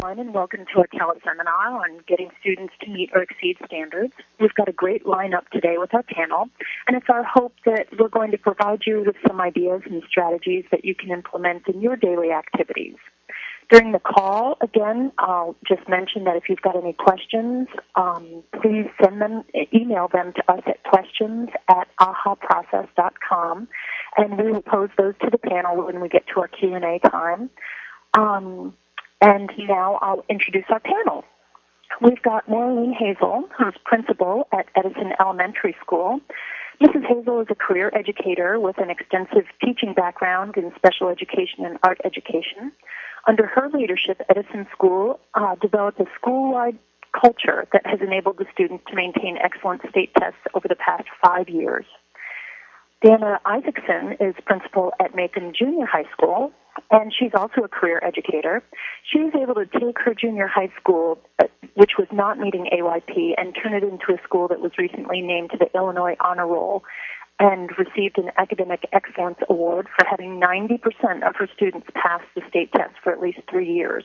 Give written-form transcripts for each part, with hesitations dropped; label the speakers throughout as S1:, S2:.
S1: And welcome to our teleseminar on getting students to meet or exceed standards. We've got a great lineup today with our panel, and it's our hope that we're going to provide you with some ideas and strategies that you can implement in your daily activities. During the call, again, I'll just mention that if you've got any questions, please email them to us at questions@ahaprocess.com, and we will pose those to the panel when we get to our Q&A time. And now I'll introduce our panel. We've got Maureen Hazel, who's principal at Edison Elementary School. Mrs. Hazel is a career educator with an extensive teaching background in special education and art education. Under her leadership, Edison School developed a school-wide culture that has enabled the students to maintain excellent state tests over the past 5 years. Dana Isaacson is principal at Macon Junior High School, and she's also a career educator. She was able to take her junior high school, which was not meeting AYP, and turn it into a school that was recently named to the Illinois Honor Roll and received an Academic Excellence Award for having 90% of her students pass the state test for at least 3 years.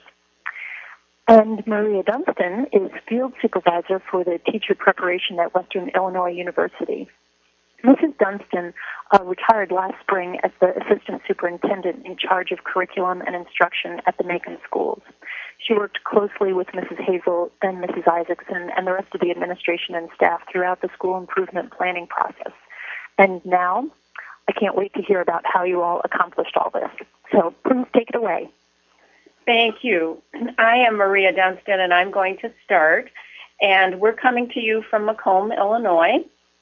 S1: And Maria Dunstan is field supervisor for the teacher preparation at Western Illinois University. Mrs. Dunstan retired last spring as the assistant superintendent in charge of curriculum and instruction at the Macon schools. She worked closely with Mrs. Hazel and Mrs. Isaacson and the rest of the administration and staff throughout the school improvement planning process. And now, I can't wait to hear about how you all accomplished all this. So please take it away.
S2: Thank you. I am Maria Dunstan, and I'm going to start. And we're coming to you from Macomb, Illinois.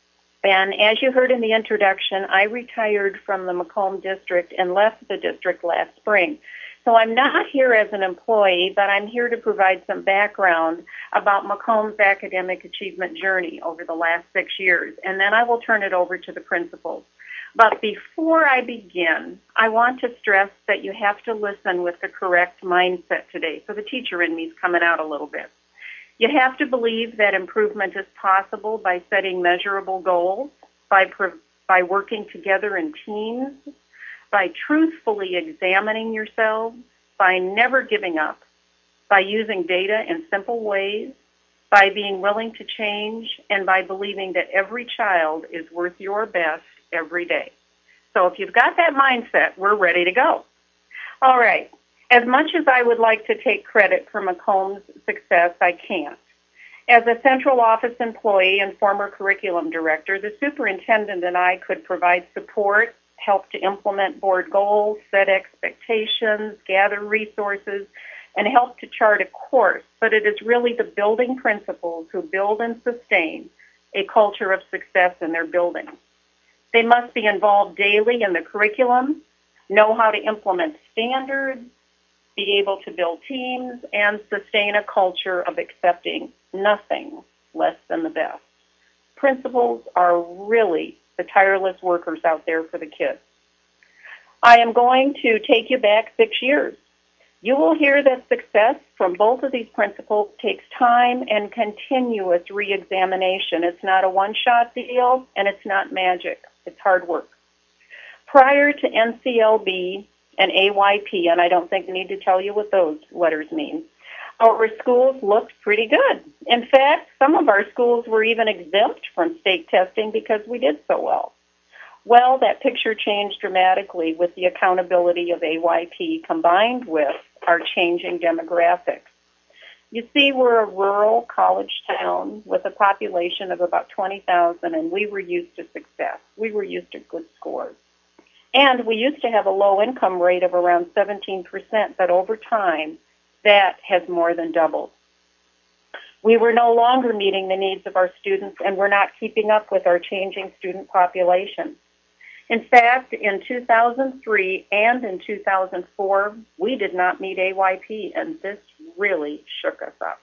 S2: And as you heard in the introduction, I retired from the Macomb district and left the district last spring. So I'm not here as an employee, but I'm here to provide some background about Macomb's academic achievement journey over the last 6 years, and then I will turn it over to the principals. But before I begin, I want to stress that you have to listen with the correct mindset today. So the teacher in me is coming out a little bit. You have to believe that improvement is possible by setting measurable goals, by working together in teams, by truthfully examining yourselves, by never giving up, by using data in simple ways, by being willing to change, and by believing that every child is worth your best every day. So if you've got that mindset, we're ready to go. All right. As much as I would like to take credit for Macomb's success, I can't. As a central office employee and former curriculum director, the superintendent and I could provide support, help to implement board goals, set expectations, gather resources, and help to chart a course. But it is really the building principals who build and sustain a culture of success in their buildings. They must be involved daily in the curriculum, know how to implement standards, be able to build teams, and sustain a culture of accepting nothing less than the best. Principals are really the tireless workers out there for the kids. I am going to take you back 6 years. You will hear that success from both of these principals takes time and continuous re-examination. It's not a one-shot deal, and it's not magic. It's hard work. Prior to NCLB and AYP, and I don't think I need to tell you what those letters mean, our schools looked pretty good. In fact, some of our schools were even exempt from state testing because we did so well. Well, that picture changed dramatically with the accountability of AYP combined with our changing demographics. You see, we're a rural college town with a population of about 20,000, and we were used to success. We were used to good scores. And we used to have a low income rate of around 17%, but over time, that has more than doubled. We were no longer meeting the needs of our students, and we're not keeping up with our changing student population. In fact, in 2003 and in 2004, we did not meet AYP, and this really shook us up.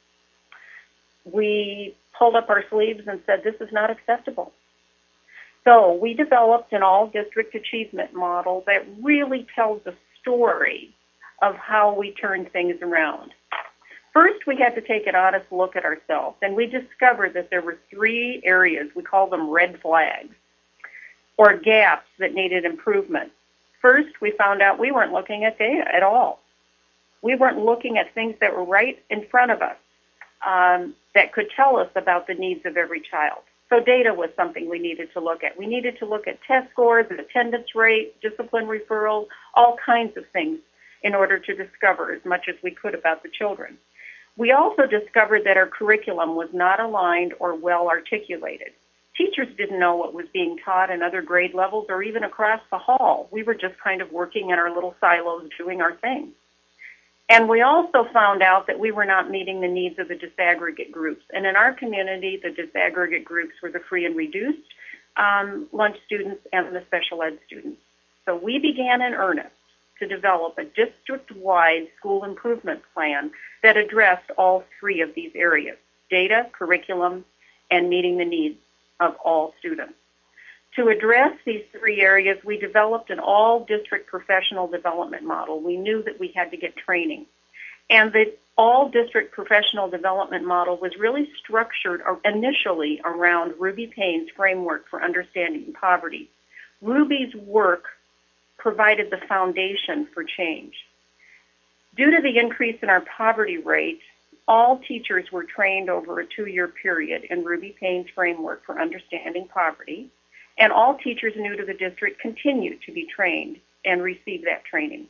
S2: We pulled up our sleeves and said, this is not acceptable. So we developed an all-district achievement model that really tells a story of how we turn things around. First, we had to take an honest look at ourselves, and we discovered that there were 3 areas, we call them red flags, or gaps that needed improvement. First, we found out we weren't looking at data at all. We weren't looking at things that were right in front of us that could tell us about the needs of every child. So data was something we needed to look at. We needed to look at test scores, attendance rate, discipline referrals, all kinds of things in order to discover as much as we could about the children. We also discovered that our curriculum was not aligned or well articulated. Teachers didn't know what was being taught in other grade levels or even across the hall. We were just kind of working in our little silos doing our thing. And we also found out that we were not meeting the needs of the disaggregate groups. And in our community, the disaggregate groups were the free and reduced lunch students and the special ed students. So we began in earnest to develop a district-wide school improvement plan that addressed all three of these areas: data, curriculum, and meeting the needs of all students. To address these three areas, we developed an all-district professional development model. We knew that we had to get training. And the all-district professional development model was really structured initially around Ruby Payne's framework for understanding poverty. Ruby's work provided the foundation for change. Due to the increase in our poverty rate, all teachers were trained over a 2-year period in Ruby Payne's framework for understanding poverty. And all teachers new to the district continue to be trained and receive that training.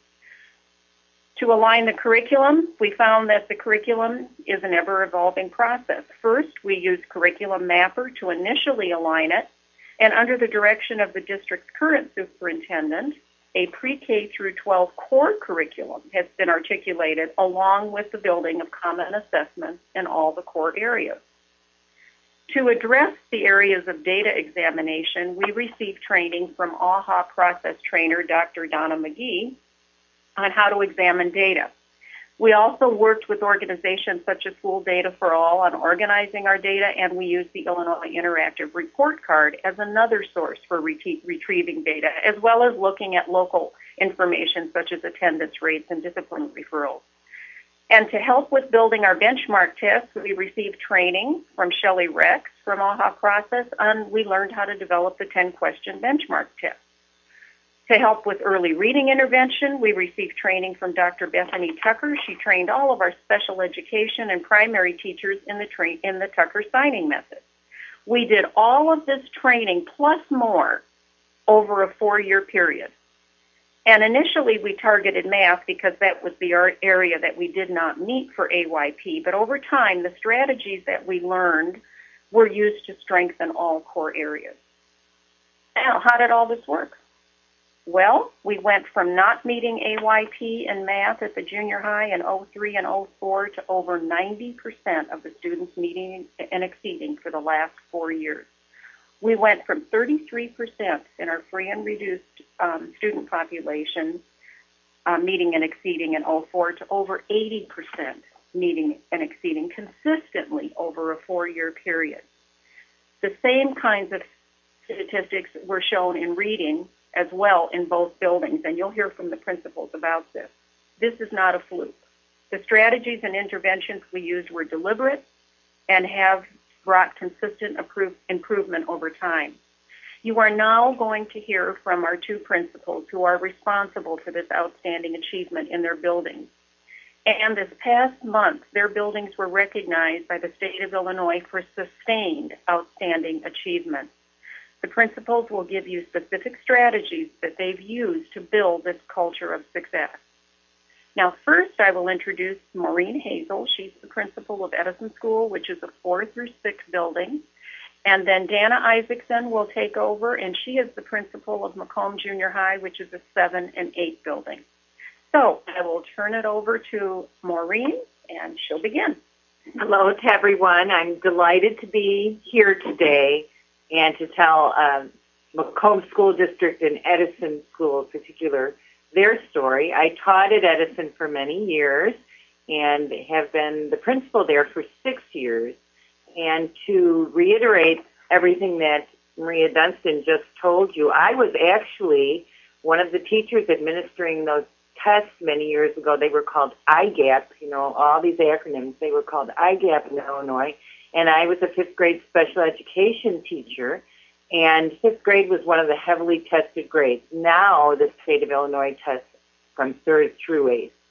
S2: To align the curriculum, we found that the curriculum is an ever-evolving process. First, we used Curriculum Mapper to initially align it, and under the direction of the district's current superintendent, a pre-K through 12 core curriculum has been articulated along with the building of common assessments in all the core areas. To address the areas of data examination, we received training from AHA process trainer Dr. Donna McGee on how to examine data. We also worked with organizations such as School Data for All on organizing our data, and we used the Illinois Interactive Report Card as another source for retrieving data, as well as looking at local information such as attendance rates and discipline referrals. And to help with building our benchmark tests, we received training from Shelley Rex from AHA Process, and we learned how to develop the 10-question benchmark test. To help with early reading intervention, we received training from Dr. Bethany Tucker. She trained all of our special education and primary teachers in the Tucker signing method. We did all of this training plus more over a 4-year period. And initially, we targeted math because that was the area that we did not meet for AYP. But over time, the strategies that we learned were used to strengthen all core areas. Now, how did all this work? Well, we went from not meeting AYP in math at the junior high in 03 and 04 to over 90% of the students meeting and exceeding for the last 4 years. We went from 33% in our free and reduced student population meeting and exceeding in 04 to over 80% meeting and exceeding consistently over a 4-year period. The same kinds of statistics were shown in reading as well in both buildings, and you'll hear from the principals about this. This is not a fluke. The strategies and interventions we used were deliberate and have brought consistent improvement over time. You are now going to hear from our 2 principals who are responsible for this outstanding achievement in their buildings. And this past month, their buildings were recognized by the state of Illinois for sustained outstanding achievement. The principals will give you specific strategies that they've used to build this culture of success. Now, first, I will introduce Maureen Hazel. She's the principal of Edison School, which is a 4 through 6 building. And then Dana Isaacson will take over, and she is the principal of Macomb Junior High, which is a 7 and 8 building. So I will turn it over to Maureen, and she'll begin.
S3: Hello to everyone. I'm delighted to be here today and to tell Macomb School District and Edison School in particular their story. I taught at Edison for many years and have been the principal there for 6 years. And to reiterate everything that Maria Dunstan just told you, I was actually one of the teachers administering those tests many years ago. They were called IGAP, all these acronyms. They were called IGAP in Illinois. And I was a 5th grade special education teacher. And 5th grade was one of the heavily tested grades. Now the state of Illinois tests from 3rd through 8th.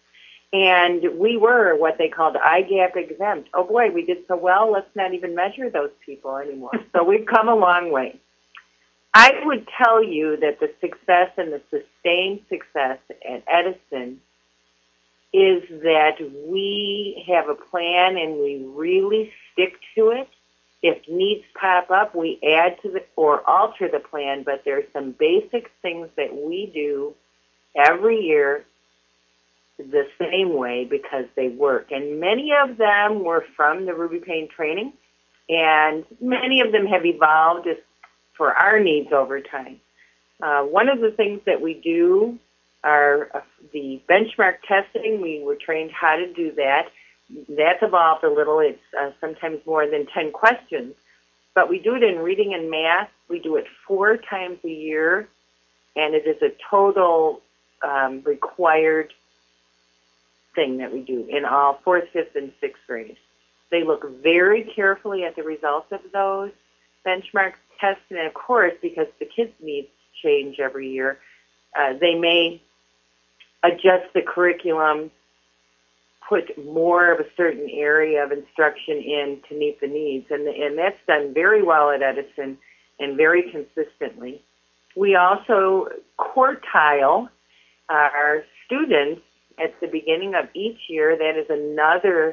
S3: And we were what they called IGAP exempt. Oh boy, we did so well, let's not even measure those people anymore. So we've come a long way. I would tell you that the success and the sustained success at Edison is that we have a plan and we really stick to it. If needs pop up, we add to the or alter the plan, but there's some basic things that we do every year the same way because they work. And many of them were from the Ruby Payne training, and many of them have evolved for our needs over time. One of the things that we do are the benchmark testing. We were trained how to do that. That's evolved a little. It's sometimes more than 10 questions. But we do it in reading and math. We do it 4 times a year, and it is a total required thing that we do in all 4th, 5th, and 6th grade. They look very carefully at the results of those benchmark tests, and of course, because the kids' needs change every year, they may adjust the curriculum, put more of a certain area of instruction in to meet the needs, and that's done very well at Edison and very consistently. We also quartile our students at the beginning of each year. That is another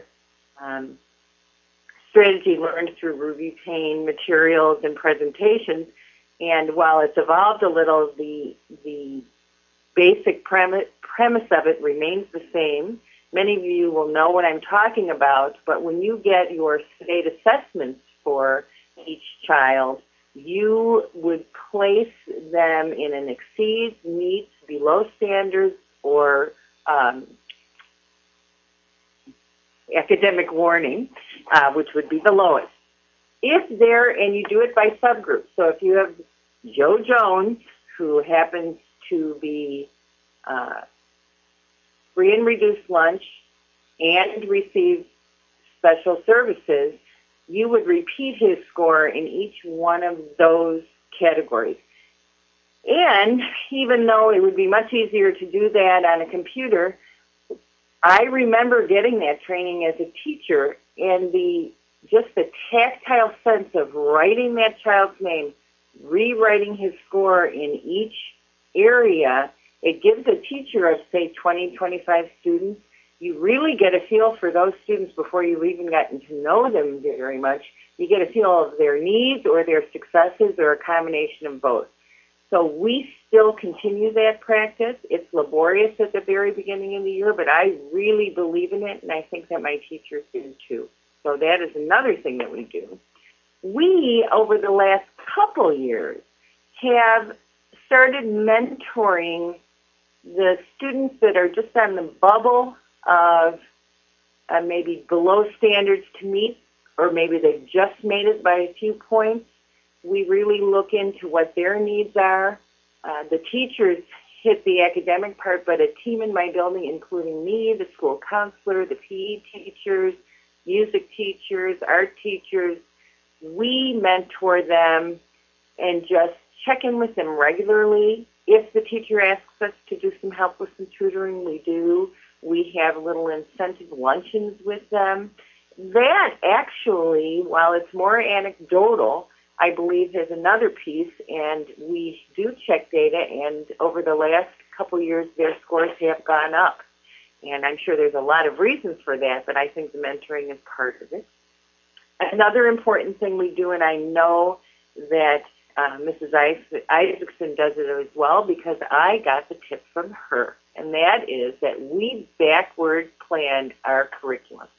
S3: strategy learned through Ruby Payne materials and presentations. And while it's evolved a little, the basic premise of it remains the same. Many of you will know what I'm talking about, but when you get your state assessments for each child, you would place them in an exceeds, meets, below standards, or academic warning, which would be the lowest. If there, and you do it by subgroup, so if you have Joe Jones, who happens to be free and reduced lunch and receives special services, you would repeat his score in each one of those categories. And even though it would be much easier to do that on a computer, I remember getting that training as a teacher, and just the tactile sense of writing that child's name, rewriting his score in each area. It gives a teacher of, say, 20, 25 students, you really get a feel for those students before you've even gotten to know them very much. You get a feel of their needs or their successes or a combination of both. So we still continue that practice. It's laborious at the very beginning of the year, but I really believe in it, and I think that my teachers do too. So that is another thing that we do. We, over the last couple years, have started mentoring the students that are just on the bubble of maybe below standards to meet, or maybe they've just made it by a few points. We really look into what their needs are. The teachers hit the academic part, but a team in my building, including me, the school counselor, the PE teachers, music teachers, art teachers, we mentor them and just check in with them regularly. If the teacher asks us to do some help with some tutoring, we do. We have little incentive luncheons with them. That actually, while it's more anecdotal, I believe has another piece, and we do check data, and over the last couple years, their scores have gone up. And I'm sure there's a lot of reasons for that, but I think the mentoring is part of it. Another important thing we do, and I know that Mrs. Isaacson does it as well because I got the tip from her, and that is that we backward planned our curriculum.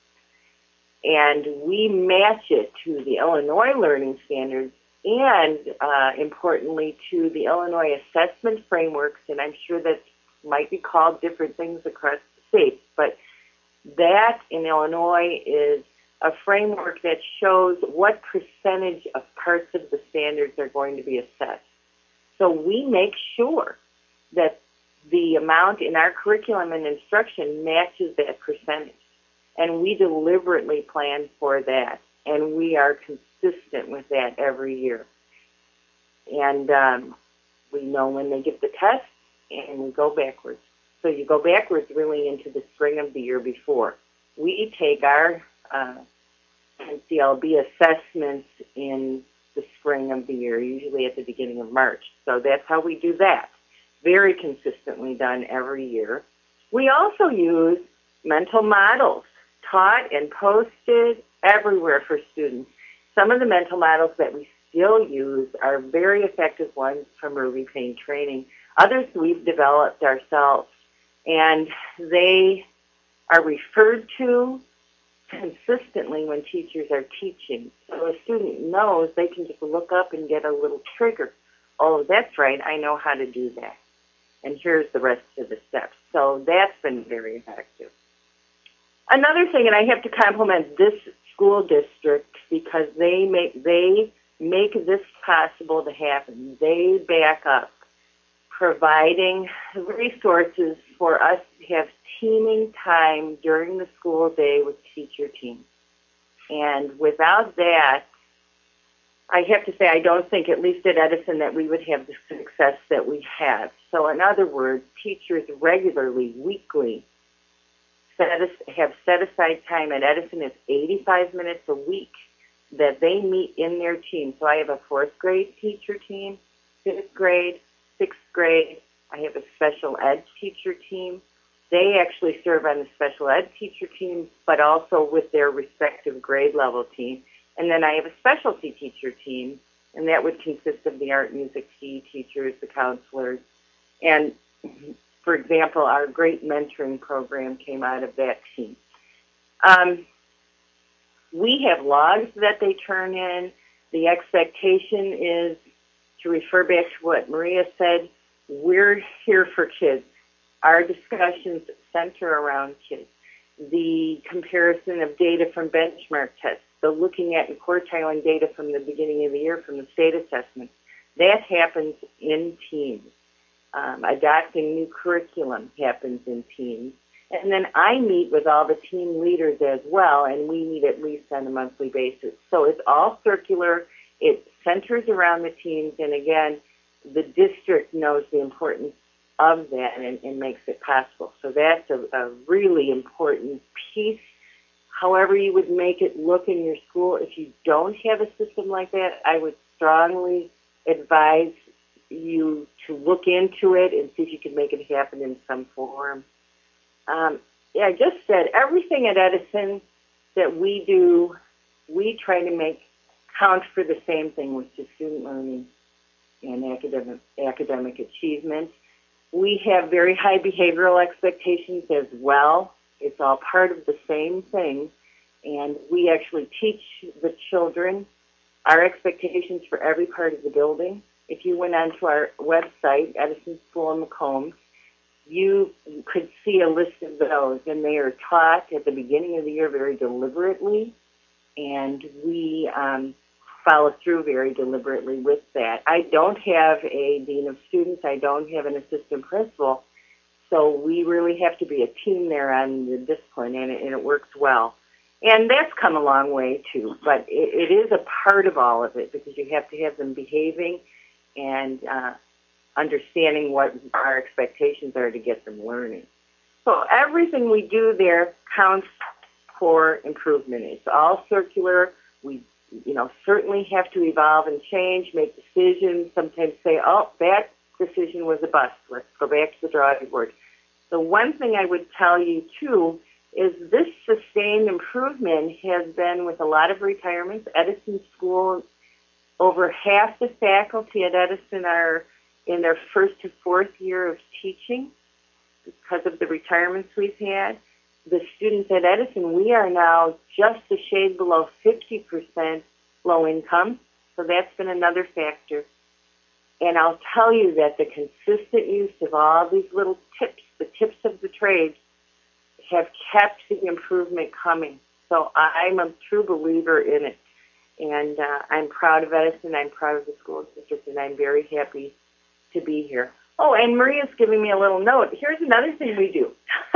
S3: And we match it to the Illinois learning standards and, importantly, to the Illinois assessment frameworks, and I'm sure that might be called different things across the states, but that in Illinois is a framework that shows what percentage of parts of the standards are going to be assessed. So we make sure that the amount in our curriculum and instruction matches that percentage. And we deliberately plan for that, and we are consistent with that every year. And we know when they give the test, and we go backwards. So you go backwards really into the spring of the year before. We take our NCLB assessments in the spring of the year, usually at the beginning of March. So that's how we do that. Very consistently done every year. We also use mental models taught and posted everywhere for students. Some of the mental models that we still use are very effective ones from Ruby Payne training. Others we've developed ourselves, and they are referred to consistently when teachers are teaching. So a student knows they can just look up and get a little trigger. Oh, that's right, I know how to do that. And here's the rest of the steps. So that's been very effective. Another thing, and I have to compliment this school district because they make this possible to happen. They back up providing resources for us to have teaming time during the school day with teacher teams. And without that, I have to say I don't think, at least at Edison, that we would have the success that we have. So in other words, teachers regularly, weekly, have set aside time at Edison. It's 85 minutes a week that they meet in their team. So I have a 4th grade teacher team, 5th grade, 6th grade. I have a special ed teacher team. They actually serve on the special ed teacher team, but also with their respective grade level team. And then I have a specialty teacher team, and that would consist of the art, music, PE teachers, the counselors. And, for example, our great mentoring program came out of that team. We have logs that they turn in. The expectation is, to refer back to what Maria said, we're here for kids. Our discussions center around kids. The comparison of data from benchmark tests, the looking at and quartiling data from the beginning of the year from the state assessment, that happens in teams. Adopting new curriculum happens in teams. And then I meet with all the team leaders as well, and we meet at least on a monthly basis. So it's all circular. It centers around the teams, and again, the district knows the importance of that and makes it possible. So that's a really important piece. However you would make it look in your school, if you don't have a system like that, I would strongly advise you to look into it and see if you can make it happen in some form. I just said everything at Edison that we do, we try to make count for the same thing, which is student learning and academic achievement. We have very high behavioral expectations as well. It's all part of the same thing. And we actually teach the children our expectations for every part of the building. If you went onto our website, Edison School in Macomb, you could see a list of those, and they are taught at the beginning of the year very deliberately, and we follow through very deliberately with that. I don't have a dean of students. I don't have an assistant principal, so we really have to be a team there on the discipline, and it works well. And that's come a long way, too, but it is a part of all of it because you have to have them behaving and understanding what our expectations are to get them learning. So everything we do there counts for improvement. It's all circular. We, certainly have to evolve and change, make decisions, sometimes say, oh, that decision was a bust. Let's go back to the drawing board. The one thing I would tell you, too, is this sustained improvement has been with a lot of retirements. Edison School, over half the faculty at Edison are in their 1st to 4th year of teaching because of the retirements we've had. The students at Edison, we are now just a shade below 50% low income, so that's been another factor. And I'll tell you that the consistent use of all these little tips, the tips of the trade, have kept the improvement coming. So I'm a true believer in it. And I'm proud of Edison, I'm proud of the school district, and I'm very happy to be here. Oh, and Maria's giving me a little note. Here's another thing we do.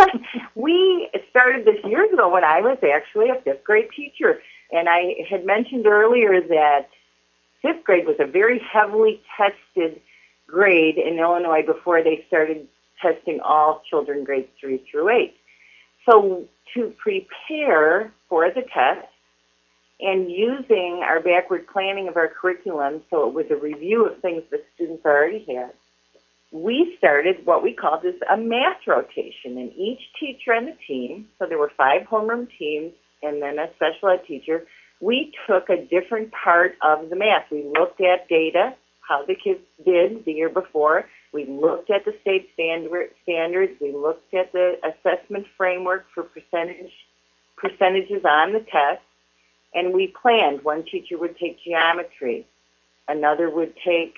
S3: We started this years ago when I was actually a 5th grade teacher. And I had mentioned earlier that 5th grade was a very heavily tested grade in Illinois before they started testing all children grades 3 through 8. So to prepare for the test and using our backward planning of our curriculum, so it was a review of things that students already had, we started what we called as a math rotation. And each teacher on the team, so there were 5 homeroom teams and then a special ed teacher, we took a different part of the math. We looked at data, how the kids did the year before. We looked at the state standards. We looked at the assessment framework for percentages on the test. And we planned. One teacher would take geometry. Another would take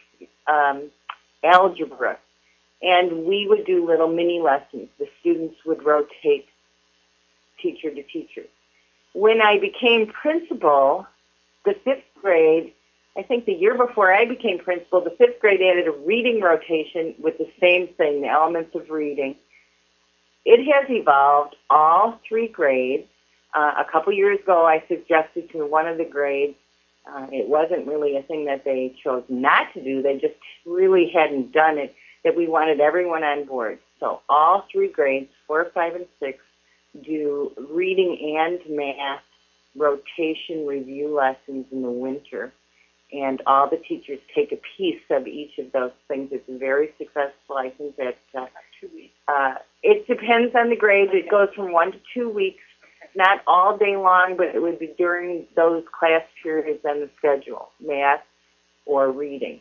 S3: algebra. And we would do little mini lessons. The students would rotate teacher to teacher. When I became principal, the 5th grade, I think the year before I became principal, the 5th grade added a reading rotation with the same thing, the elements of reading. It has evolved all 3 grades. A couple years ago, I suggested to one of the grades, it wasn't really a thing that they chose not to do, they just really hadn't done it, that we wanted everyone on board. So all 3 grades, 4, 5, and 6, do reading and math rotation review lessons in the winter. And all the teachers take a piece of each of those things. It's very successful. I think that 2 weeks. It depends on the grade. It goes from 1 to 2 weeks, not all day long, but it would be during those class periods on the schedule, math or reading.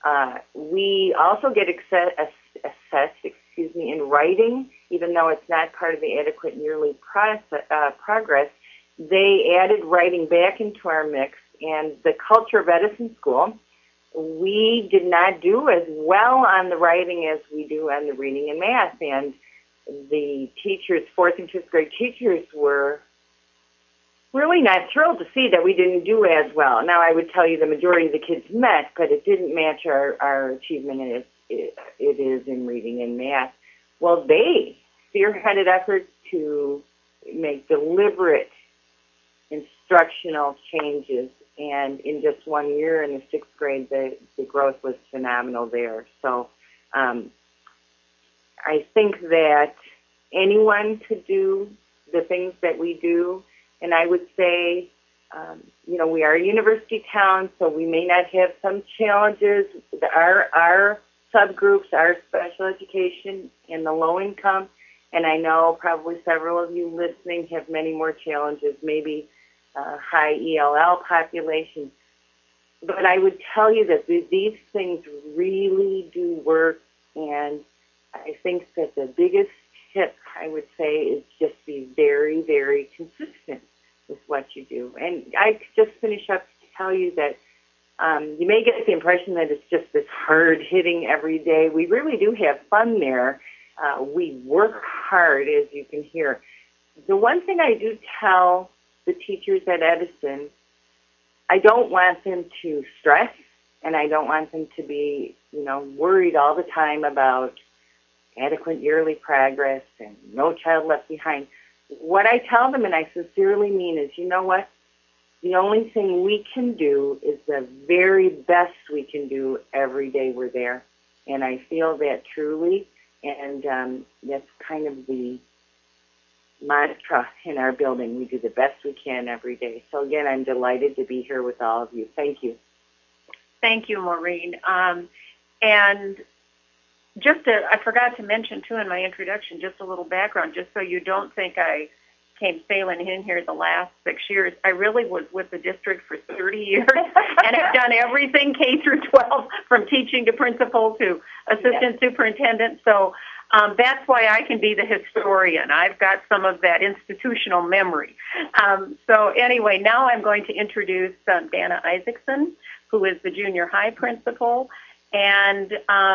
S3: We also get assessed in writing, even though it's not part of the adequate yearly progress. They added writing back into our mix, and the culture of Edison School, we did not do as well on the writing as we do on the reading and math, and the teachers, 4th and 5th grade teachers, were really not thrilled to see that we didn't do as well. Now, I would tell you the majority of the kids met, but it didn't match our achievement as it is in reading and math. Well, they spearheaded efforts to make deliberate instructional changes, and in just 1 year in the 6th grade, the growth was phenomenal there. So I think that anyone could do the things that we do, and I would say, we are a university town, so we may not have some challenges. Our subgroups, our special education and the low income, and I know probably several of you listening have many more challenges, maybe high ELL population. But I would tell you that these things really do work, and I think that the biggest tip, I would say, is just be very, very consistent with what you do. And I just finish up to tell you that you may get the impression that it's just this hard-hitting every day. We really do have fun there. We work hard, as you can hear. The one thing I do tell the teachers at Edison, I don't want them to stress, and I don't want them to be, worried all the time about adequate yearly progress and no child left behind. What I tell them, and I sincerely mean, is, you know what? The only thing we can do is the very best we can do every day we're there. And I feel that truly, and that's kind of the mantra in our building. We do the best we can every day. So again, I'm delighted to be here with all of you. Thank you.
S2: Thank you, Maureen. And I forgot to mention, too, in my introduction, just a little background, just so you don't think I came sailing in here the last 6 years. I really was with the district for 30 years, and I've done everything K through 12, from teaching to principal to assistant superintendent. So that's why I can be the historian. I've got some of that institutional memory. So anyway, now I'm going to introduce Dana Isaacson, who is the junior high principal. And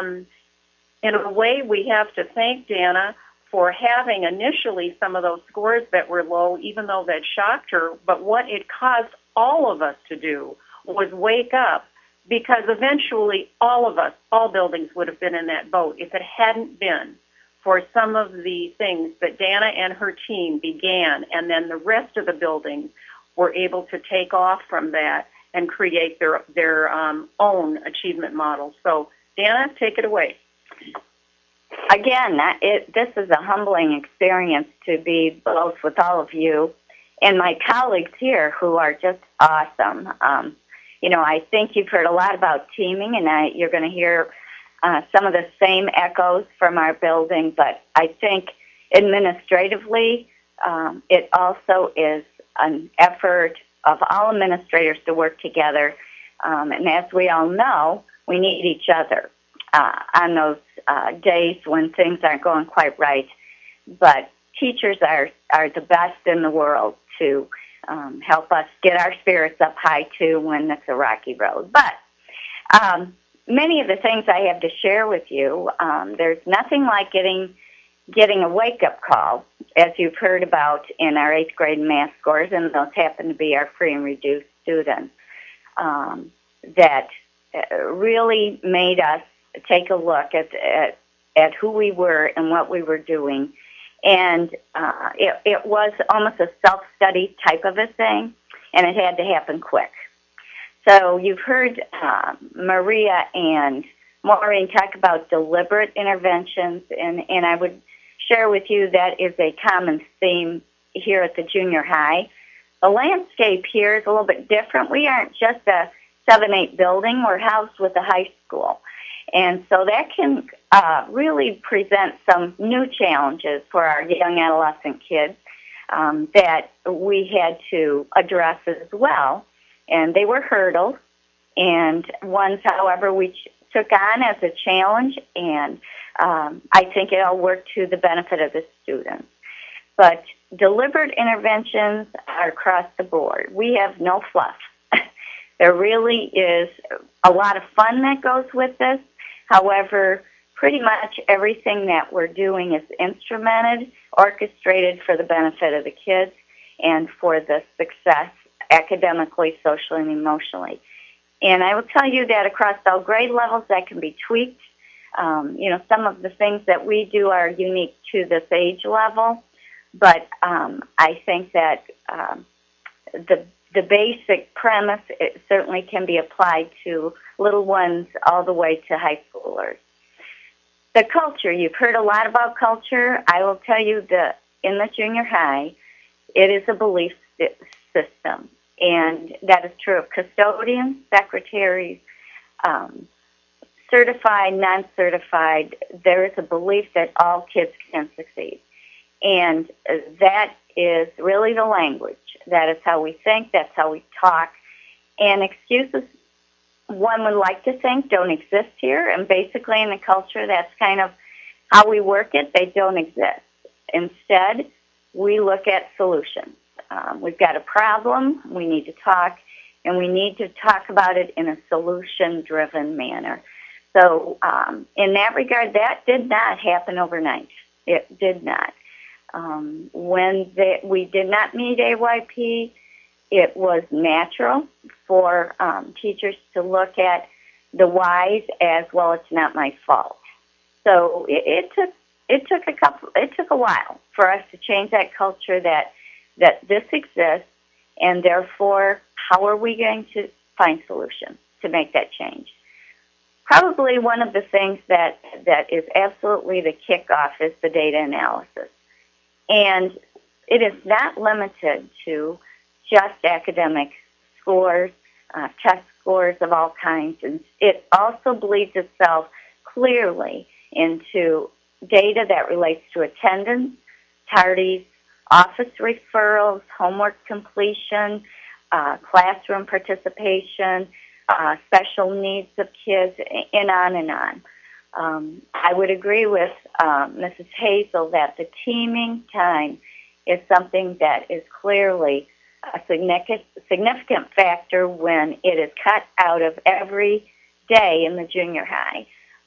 S2: in a way, we have to thank Dana for having initially some of those scores that were low, even though that shocked her. But what it caused all of us to do was wake up, because eventually all of us, all buildings would have been in that boat if it hadn't been for some of the things that Dana and her team began, and then the rest of the buildings were able to take off from that and create their own achievement model. So, Dana, take it away.
S4: again, this is a humbling experience to be both with all of you and my colleagues here who are just awesome. I think you've heard a lot about teaming, and you're going to hear some of the same echoes from our building, but I think administratively, it also is an effort of all administrators to work together. And as we all know, we need each other on those days when things aren't going quite right. But teachers are the best in the world to help us get our spirits up high, too, when it's a rocky road. But many of the things I have to share with you, there's nothing like getting a wake-up call, as you've heard about in our 8th grade math scores, and those happen to be our free and reduced students, that really made us take a look at who we were and what we were doing. And it was almost a self-study type of a thing, and it had to happen quick. So you've heard Maria and Maureen talk about deliberate interventions, and I would share with you that is a common theme here at the junior high. The landscape here is a little bit different. We aren't just a 7-8 building. We're housed with a high school. And so that can really present some new challenges for our young adolescent kids that we had to address as well. And they were hurdles, and ones, however, we took on as a challenge, and I think it all worked to the benefit of the students. But deliberate interventions are across the board. We have no fluff. There really is a lot of fun that goes with this. However, pretty much everything that we're doing is instrumented, orchestrated for the benefit of the kids and for the success academically, socially, and emotionally. And I will tell you that across all grade levels, that can be tweaked. Some of the things that we do are unique to this age level, but I think that the basic premise certainly can be applied to little ones all the way to high schoolers. The culture, you've heard a lot about culture. I will tell you that in the junior high, it is a belief system, and that is true of custodians, secretaries, certified, non-certified. There is a belief that all kids can succeed, and that is really the language. That is how we think, that's how we talk, and excuses, one would like to think, don't exist here, and basically in the culture, that's kind of how we work it. They don't exist. Instead, we look at solutions. We've got a problem, we need to talk, and we need to talk about it in a solution-driven manner. So in that regard, that did not happen overnight. It did not. When we did not meet AYP, it was natural for teachers to look at the whys as, well, it's not my fault. So it took a while for us to change that culture that this exists, and therefore, how are we going to find solutions to make that change? Probably one of the things that is absolutely the kickoff is the data analysis. And it is not limited to just academic scores, test scores of all kinds. And it also bleeds itself clearly into data that relates to attendance, tardies, office referrals, homework completion, classroom participation, special needs of kids, and on and on. I would agree with Mrs. Hazel that the teaming time is something that is clearly a significant factor when it is cut out of every day in the junior high,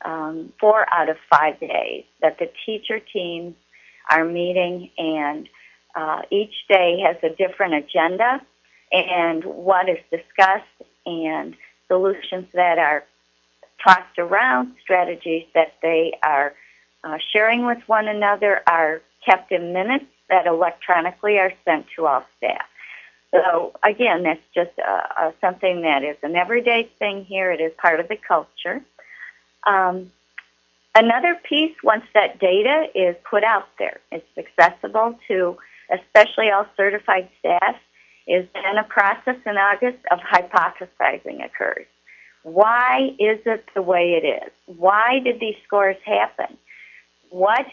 S4: 4 out of 5 days, that the teacher teams are meeting, and each day has a different agenda and what is discussed and solutions that are tossed around, strategies that they are sharing with one another are kept in minutes that electronically are sent to all staff. So again, that's just something that is an everyday thing here. It is part of the culture. Another piece, once that data is put out there, it's accessible to especially all certified staff, is then a process in August of hypothesizing occurs. Why is it the way it is? Why did these scores happen? What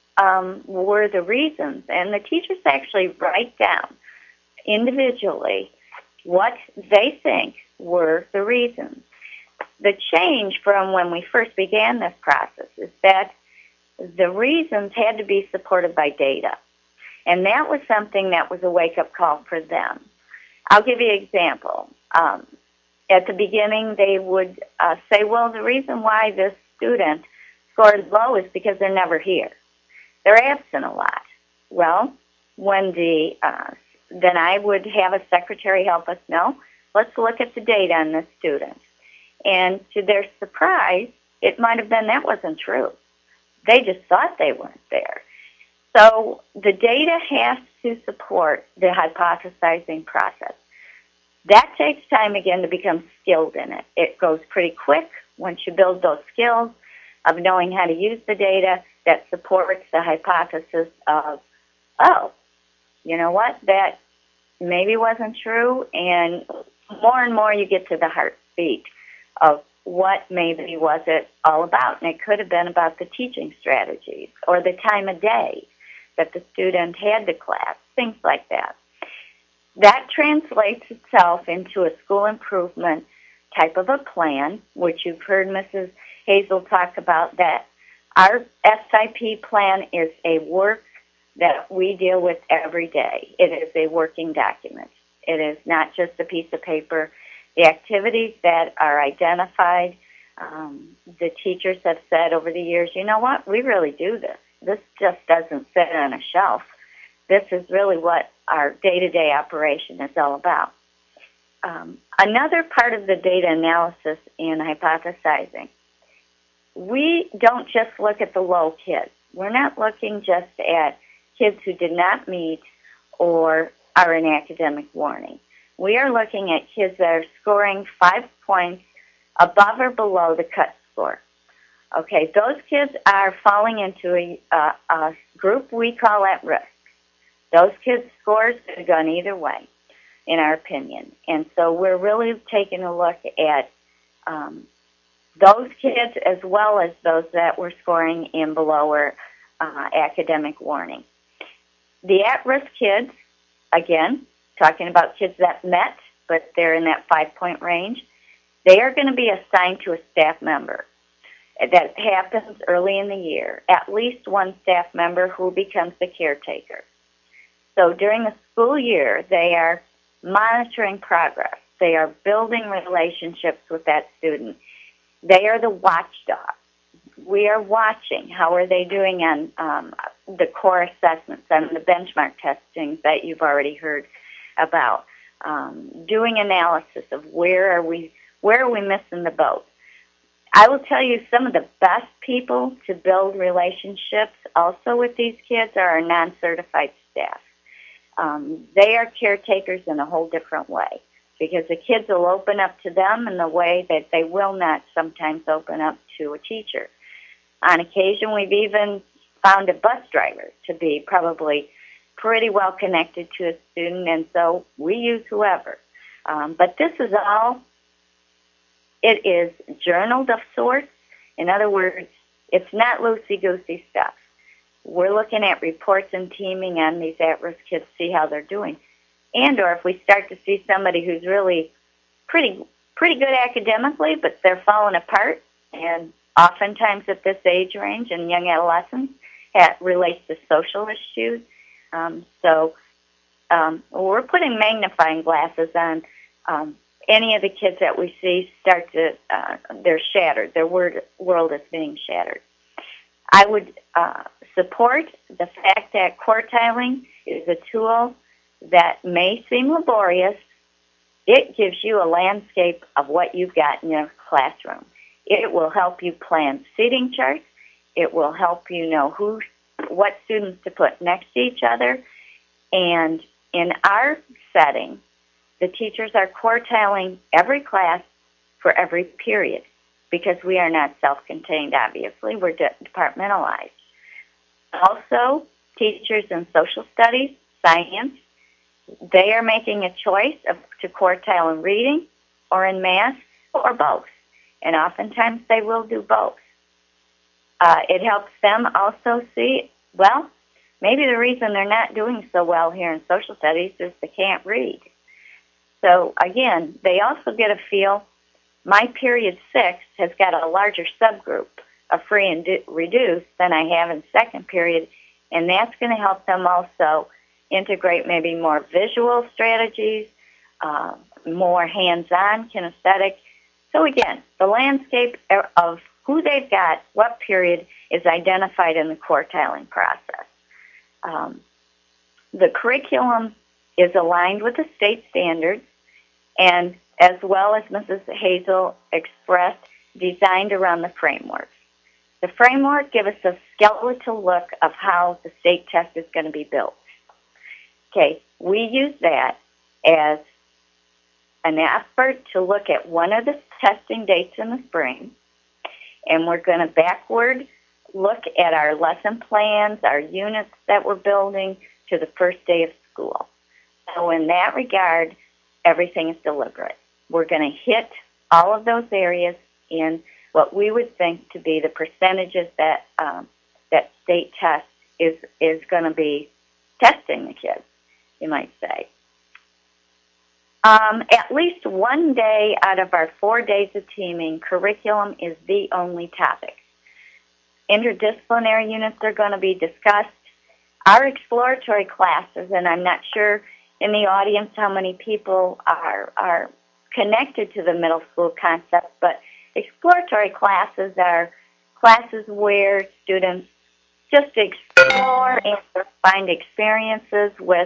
S4: were the reasons? And the teachers actually write down individually what they think were the reasons. The change from when we first began this process is that the reasons had to be supported by data. And that was something that was a wake-up call for them. I'll give you an example. At the beginning, they would say, well, the reason why this student scored low is because they're never here. They're absent a lot. Well, when then I would have a secretary help us know, let's look at the data on this student. And to their surprise, it might have been that wasn't true. They just thought they weren't there. So the data has to support the hypothesizing process. That takes time, again, to become skilled in it. It goes pretty quick once you build those skills of knowing how to use the data that supports the hypothesis of, oh, you know what, that maybe wasn't true, and more you get to the heartbeat of what maybe was it all about. And it could have been about the teaching strategies or the time of day that the student had to class, things like that. That translates itself into a school improvement type of a plan, which you've heard Mrs. Hazel talk about, that our SIP plan is a work that we deal with every day. It is a working document. It is not just a piece of paper. The activities that are identified, the teachers have said over the years, you know what, we really do this. This just doesn't sit on a shelf. This is really what our day-to-day operation is all about. Another part of the data analysis and hypothesizing, we don't just look at the low kids. We're not looking just at kids who did not meet or are in academic warning. We are looking at kids that are scoring 5 points above or below the cut score. Okay, those kids are falling into a group we call at risk. Those kids' scores could have gone either way, in our opinion. And so we're really taking a look at those kids as well as those that were scoring in below or academic warning. The at-risk kids, again, talking about kids that met, but they're in that 5-point range, they are going to be assigned to a staff member. That happens early in the year. At least one staff member who becomes the caretaker. So during the school year, they are monitoring progress. They are building relationships with that student. They are the watchdog. We are watching how are they doing on the core assessments and the benchmark testing that you've already heard about. Doing analysis of where are we missing the boat. I will tell you some of the best people to build relationships also with these kids are our non-certified staff. They are caretakers in a whole different way because the kids will open up to them in the way that they will not sometimes open up to a teacher. On occasion, we've even found a bus driver to be probably pretty well connected to a student, and so we use whoever. But this is all, it is journaled of sorts. In other words, it's not loosey-goosey stuff. We're looking at reports and teaming on these at-risk kids, see how they're doing. And or if we start to see somebody who's really pretty good academically, but they're falling apart, and oftentimes at this age range in young adolescents, it relates to social issues. We're putting magnifying glasses on any of the kids that we see start to, they're shattered. Their world is being shattered. I would support the fact that quartiling is a tool that may seem laborious. It gives you a landscape of what you've got in your classroom. It will help you plan seating charts. It will help you know what students to put next to each other. And in our setting, the teachers are quartiling every class for every period. because we are not self-contained, obviously. We're departmentalized. Also, teachers in social studies, science, they are making a choice to quartile in reading or in math or both. And oftentimes they will do both. It helps them also see, well, maybe the reason they're not doing so well here in social studies is they can't read. So again, they also get a feel, my period 6 has got a larger subgroup of free and reduced than I have in second period, and that's going to help them also integrate maybe more visual strategies, more hands-on, kinesthetic. So again, the landscape of who they've got, what period, is identified in the quartiling process. The curriculum is aligned with the state standards, and as well as Mrs. Hazel expressed, designed around the framework. The framework gives us a skeletal look of how the state test is going to be built. Okay, we use that as an effort to look at one of the testing dates in the spring, and we're going to backward look at our lesson plans, our units that we're building to the first day of school. So in that regard, everything is deliberate. We're going to hit all of those areas in what we would think to be the percentages that that state test is going to be testing the kids, you might say. At least one day out of our 4 days of teaming, curriculum is the only topic. Interdisciplinary units are going to be discussed. Our exploratory classes, and I'm not sure in the audience how many people are connected to the middle school concept, but exploratory classes are classes where students just explore and find experiences with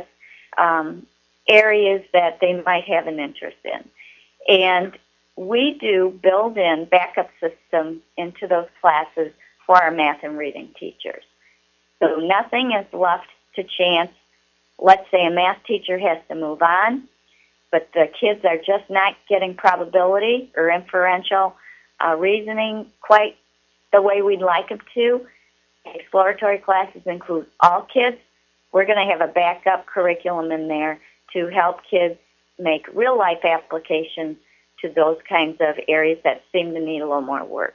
S4: areas that they might have an interest in. And we do build in backup systems into those classes for our math and reading teachers. So nothing is left to chance. Let's say a math teacher has to move on, but the kids are just not getting probability or inferential reasoning quite the way we'd like them to. Exploratory classes include all kids. We're going to have a backup curriculum in there to help kids make real-life applications to those kinds of areas that seem to need a little more work.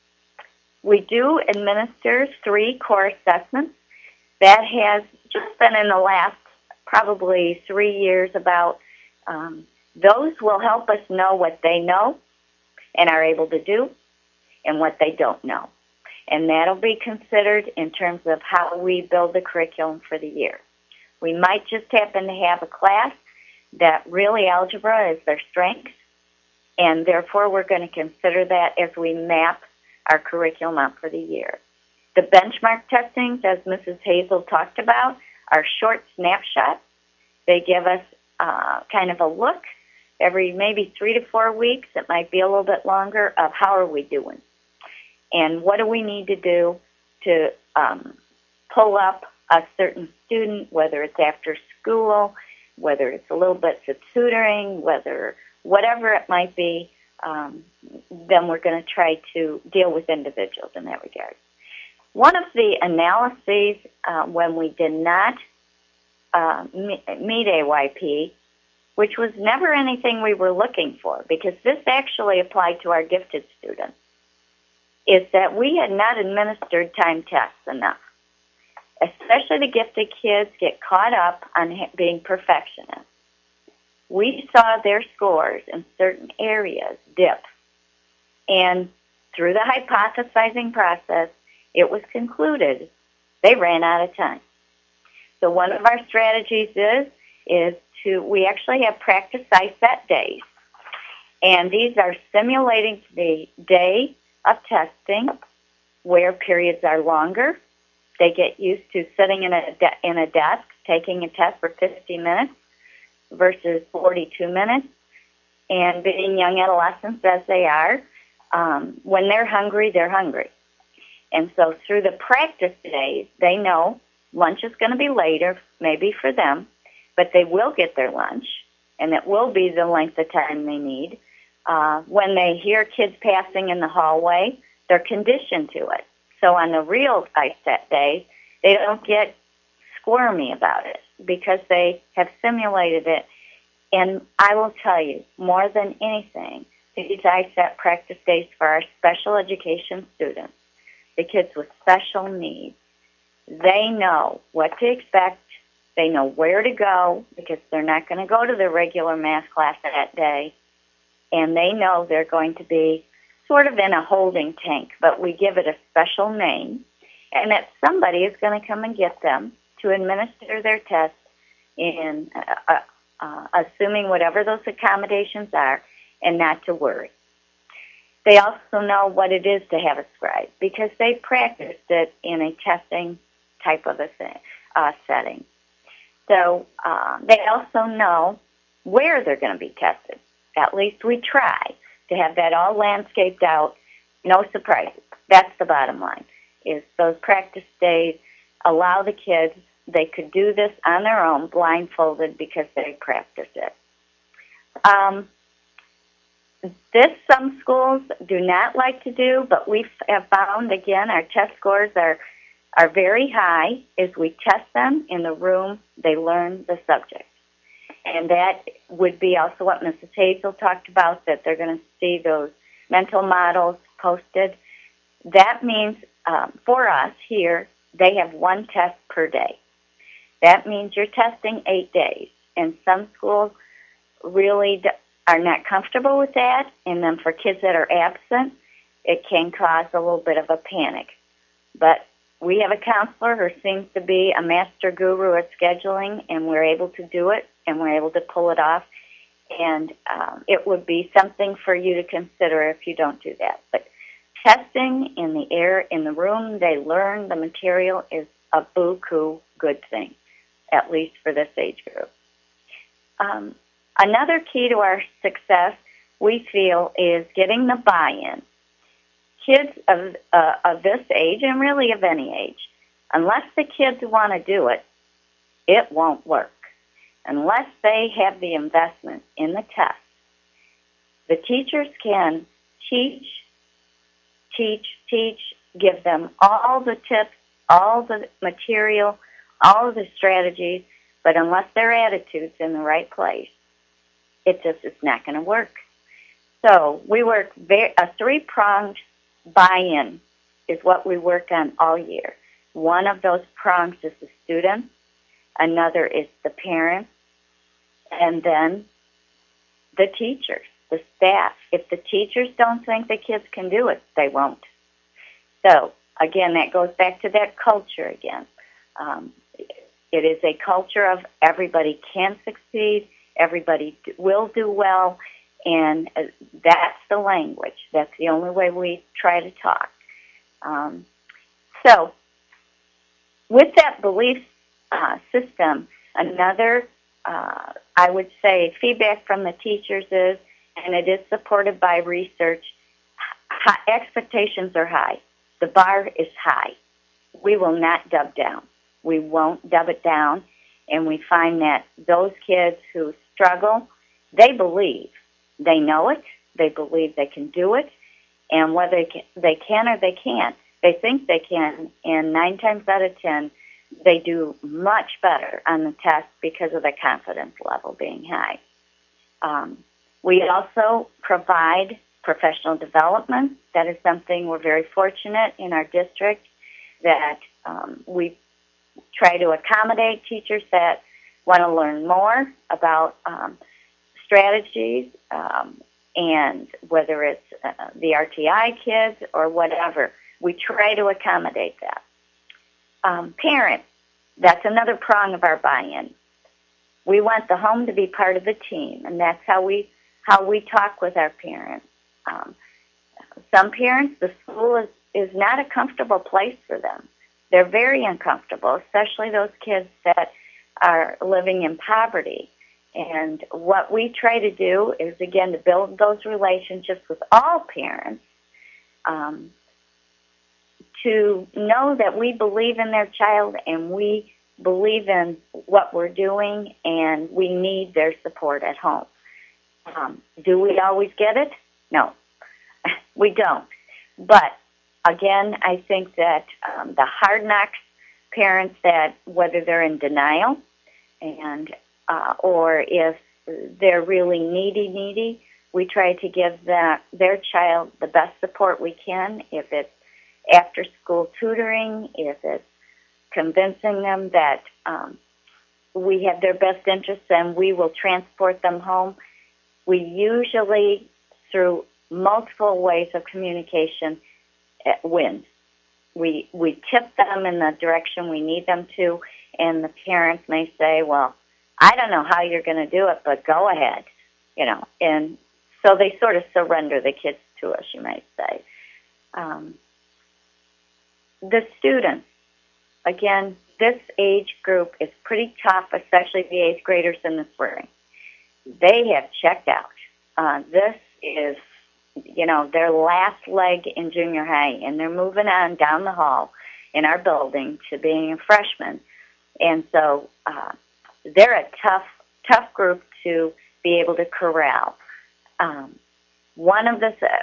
S4: We do administer 3 core assessments. That has just been in the last probably 3 years about. Those will help us know what they know and are able to do and what they don't know. And that'll be considered in terms of how we build the curriculum for the year. We might just happen to have a class that really algebra is their strength, and therefore we're going to consider that as we map our curriculum out for the year. The benchmark testings, as Mrs. Hazel talked about, are short snapshots. They give us kind of a look every maybe 3 to 4 weeks. It might be a little bit longer of how are we doing and what do we need to do to pull up a certain student, whether it's after school, whether it's a little bit of tutoring, whatever it might be, then we're going to try to deal with individuals in that regard. One of the analyses when we did not meet AYP, which was never anything we were looking for, because this actually applied to our gifted students, is that we had not administered time tests enough. Especially the gifted kids get caught up on being perfectionists. We saw their scores in certain areas dip. And through the hypothesizing process, it was concluded they ran out of time. So one of our strategies we actually have practice ISET days. And these are simulating the day of testing where periods are longer. They get used to sitting in a desk, taking a test for 50 minutes versus 42 minutes, and being young adolescents as they are. When they're hungry, they're hungry. And so through the practice days, they know lunch is going to be later, maybe for them, but they will get their lunch, and it will be the length of time they need. When they hear kids passing in the hallway, they're conditioned to it. So on the real ISET day, they don't get squirmy about it because they have simulated it. And I will tell you, more than anything, these ISET practice days for our special education students, the kids with special needs, they know what to expect. They know where to go because they're not going to go to their regular math class that day. And they know they're going to be sort of in a holding tank, but we give it a special name, and that somebody is going to come and get them to administer their test in assuming whatever those accommodations are, and not to worry. They also know what it is to have a scribe because they practiced it in a testing type of a setting. So they also know where they're going to be tested. At least we try to have that all landscaped out, no surprises. That's the bottom line, is those practice days allow the kids, they could do this on their own, blindfolded, because they practice it. This some schools do not like to do, but we have found, again, our test scores are very high. As we test them in the room, they learn the subject. And that would be also what Mrs. Hazel talked about, that they're going to see those mental models posted. That means for us here, they have one test per day. That means you're testing 8 days. And some schools really are not comfortable with that. And then for kids that are absent, it can cause a little bit of a panic. But we have a counselor who seems to be a master guru at scheduling, and we're able to do it, and we're able to pull it off. And it would be something for you to consider if you don't do that. But testing in the air, in the room, they learn the material is a buku good thing, at least for this age group. Another key to our success, we feel, is getting the buy-in. Kids of this age, and really of any age, unless the kids want to do it, it won't work. Unless they have the investment in the test, the teachers can teach, give them all the tips, all the material, all of the strategies, but unless their attitude's in the right place, it just is not going to work. So we work a three-pronged buy-in is what we work on all year. One of those prongs is the student, another is the parents, and then the teachers, the staff. If the teachers don't think the kids can do it, they won't. So, again, that goes back to that culture again. It is a culture of everybody can succeed, everybody will do well, and that's the language. That's the only way we try to talk. So, with that belief system, another, I would say, feedback from the teachers is, and it is supported by research, expectations are high. The bar is high. We will not dub down. We won't dub it down, and we find that those kids who struggle, they believe. They know it. They believe they can do it, and whether they can or they can't, they think they can, and 9 times out of 10, they do much better on the test because of the confidence level being high. We also provide professional development. That is something we're very fortunate in our district that we try to accommodate teachers that want to learn more about strategies and whether it's the RTI kids or whatever. We try to accommodate that. Parents, that's another prong of our buy-in. We want the home to be part of the team, and that's how we talk with our parents. Some parents, the school is not a comfortable place for them. They're very uncomfortable, especially those kids that are living in poverty. And what we try to do is, again, to build those relationships with all parents, to know that we believe in their child and we believe in what we're doing and we need their support at home. Do we always get it? No, we don't. But again, I think that the hard knocks parents, that whether they're in denial and or if they're really needy, we try to give their child the best support we can. If it's after school tutoring, if it's convincing them that we have their best interests and we will transport them home, we usually, through multiple ways of communication, win. We tip them in the direction we need them to, and the parents may say, well, I don't know how you're going to do it, but go ahead, and so they sort of surrender the kids to us, you might say. The students, again, this age group is pretty tough, especially the 8th graders in the spring. They have checked out. This is, their last leg in junior high, and they're moving on down the hall in our building to being a freshman. And so they're a tough group to be able to corral. One of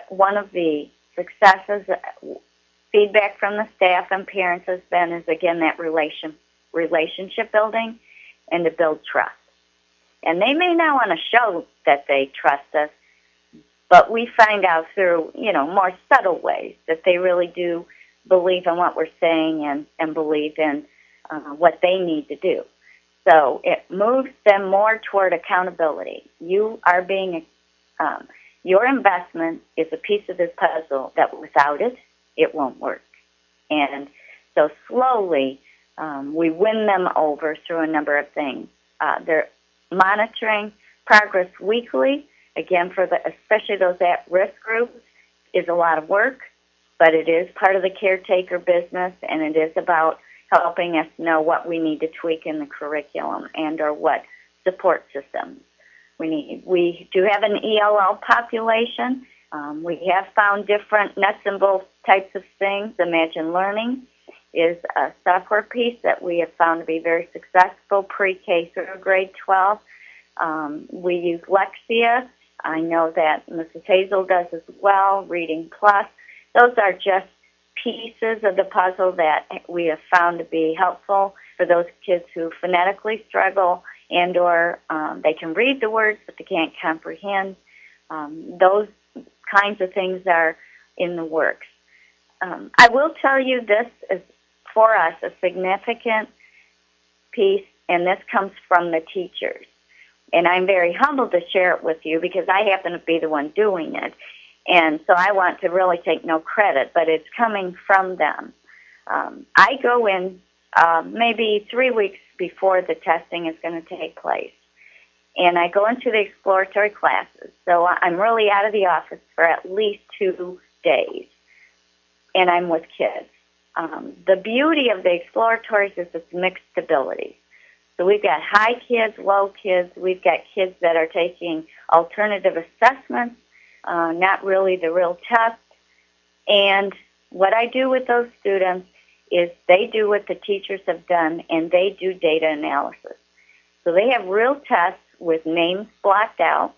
S4: the successes, feedback from the staff and parents has been is, again, that relationship building and to build trust. And they may not want to show that they trust us, but we find out through, more subtle ways that they really do believe in what we're saying and believe in what they need to do. So it moves them more toward accountability. You are being, your investment is a piece of this puzzle that without it, it won't work. And so slowly, we win them over through a number of things. They're monitoring progress weekly. Again, especially those at-risk groups, is a lot of work, but it is part of the caretaker business, and it is about helping us know what we need to tweak in the curriculum and or what support systems we need. We do have an ELL population. We have found different nuts and bolts types of things. Imagine Learning is a software piece that we have found to be very successful pre-K through grade 12. We use Lexia. I know that Mrs. Hazel does as well, Reading Plus. Those are just pieces of the puzzle that we have found to be helpful for those kids who phonetically struggle and or they can read the words but they can't comprehend. Those kinds of things are in the works. I will tell you this is, for us, a significant piece, and this comes from the teachers. And I'm very humbled to share it with you because I happen to be the one doing it. And so I want to really take no credit, but it's coming from them. I go in maybe 3 weeks before the testing is going to take place. And I go into the exploratory classes. So I'm really out of the office for at least 2 days. And I'm with kids. The beauty of the exploratories is it's mixed abilities. So we've got high kids, low kids. We've got kids that are taking alternative assessments, not really the real test. And what I do with those students is they do what the teachers have done, and they do data analysis. So they have real tests with names blocked out,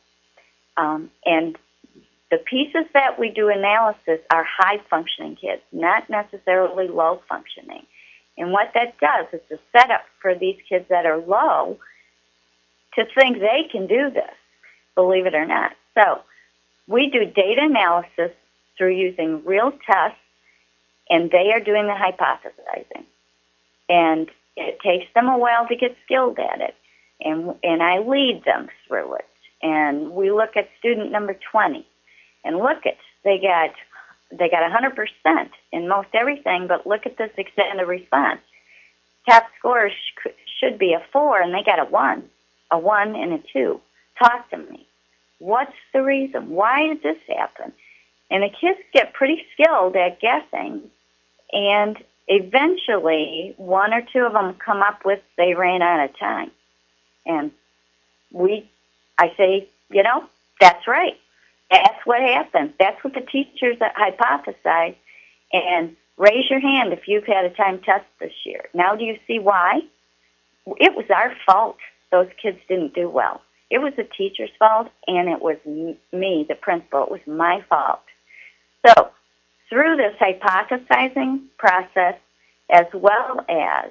S4: and the pieces that we do analysis are high-functioning kids, not necessarily low-functioning. And what that does is a setup for these kids that are low to think they can do this, believe it or not. So we do data analysis through using real tests, and they are doing the hypothesizing. And it takes them a while to get skilled at it. And I lead them through it. And we look at student number 20. And look at, they got 100% in most everything, but look at this extended response. Top score should be a 4, and they got a 1 and a 2. Talk to me. What's the reason? Why did this happen? And the kids get pretty skilled at guessing, and eventually 1 or 2 of them come up with they ran out of time. And I say, that's right. That's what happened. That's what the teachers hypothesized. And raise your hand if you've had a time test this year. Now do you see why? It was our fault those kids didn't do well. it was the teacher's fault, and it was me, the principal. It was my fault. So through this hypothesizing process, as well as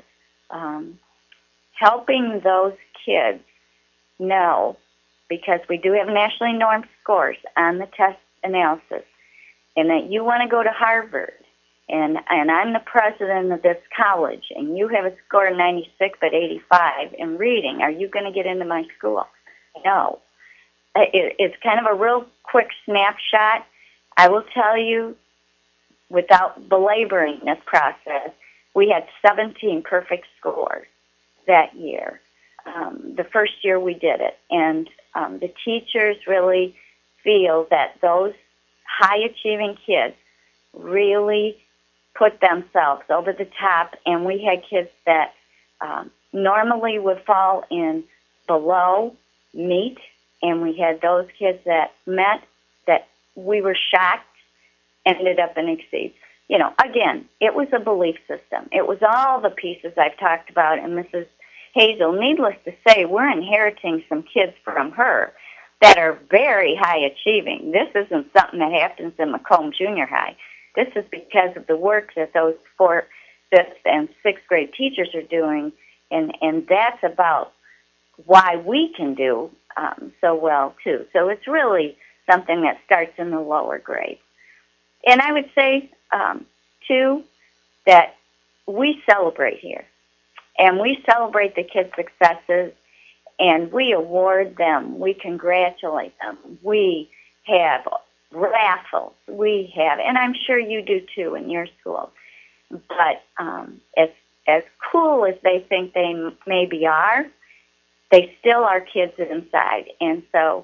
S4: helping those kids know, because we do have nationally normed scores on the test analysis, and that you want to go to Harvard, and I'm the president of this college, and you have a score of 96 but 85 in reading, are you going to get into my school? No. It's kind of a real quick snapshot. I will tell you, without belaboring this process, we had 17 perfect scores that year, the first year we did it. And the teachers really feel that those high-achieving kids really put themselves over the top, and we had kids that normally would fall in below meet, and we had those kids that met that we were shocked ended up in exceed. You know, again, it was a belief system. It was all the pieces I've talked about, and Mrs. Hazel, needless to say, we're inheriting some kids from her that are very high achieving. This isn't something that happens in Macomb Junior High. This is because of the work that those 4th, 5th, and 6th grade teachers are doing, and that's about why we can do so well, too. So it's really something that starts in the lower grades. And I would say, too, that we celebrate here. And we celebrate the kids' successes, and we award them. We congratulate them. We have raffles. We have, and I'm sure you do, too, in your school. But as cool as they think they maybe are, they still are kids inside. And so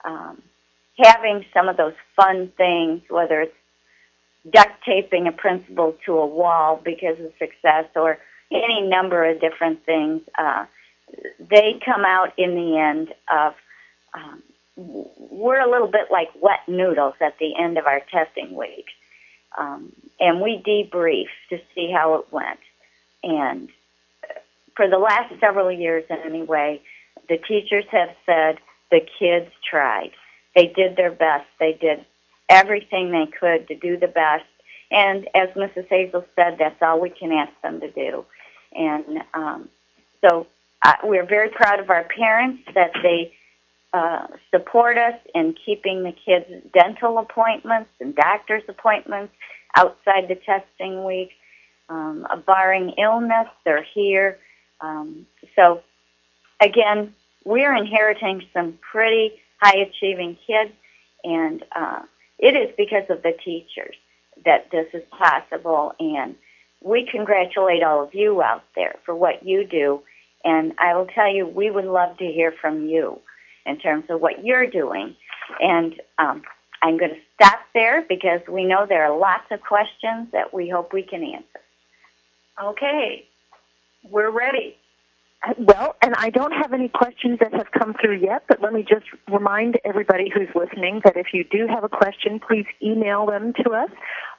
S4: having some of those fun things, whether it's duct taping a principal to a wall because of success or any number of different things, they come out in the end of, we're a little bit like wet noodles at the end of our testing week. And we debrief to see how it went. And for the last several years anyway, the teachers have said the kids tried. They did their best. They did everything they could to do the best. And as Mrs. Hazel said, that's all we can ask them to do. And so we're very proud of our parents that they support us in keeping the kids' dental appointments and doctor's appointments outside the testing week. Barring illness, they're here. So, again, we're inheriting some pretty high-achieving kids, and it is because of the teachers that this is possible, and we congratulate all of you out there for what you do, and I will tell you, we would love to hear from you in terms of what you're doing. And I'm going to stop there because we know there are lots of questions that we hope we can answer.
S2: Okay, we're ready.
S1: Well, and I don't have any questions that have come through yet, but let me just remind everybody who's listening that if you do have a question, please email them to us.